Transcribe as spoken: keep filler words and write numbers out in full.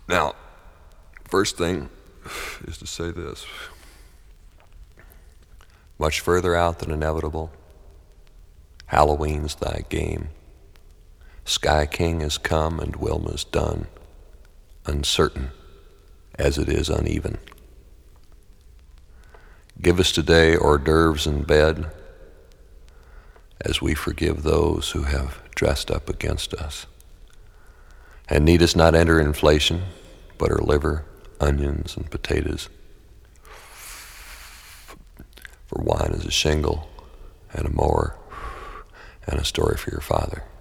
Now, first thing is to say this. Much further out than inevitable, Halloween's thy game. Sky King has come and Wilma's done, uncertain as it is uneven. Give us today hors d'oeuvres in bed, as we forgive those who have dressed up against us. And need us not enter inflation, but our liver, onions, and potatoes. For wine is a shingle, and a mower, and a story for your father.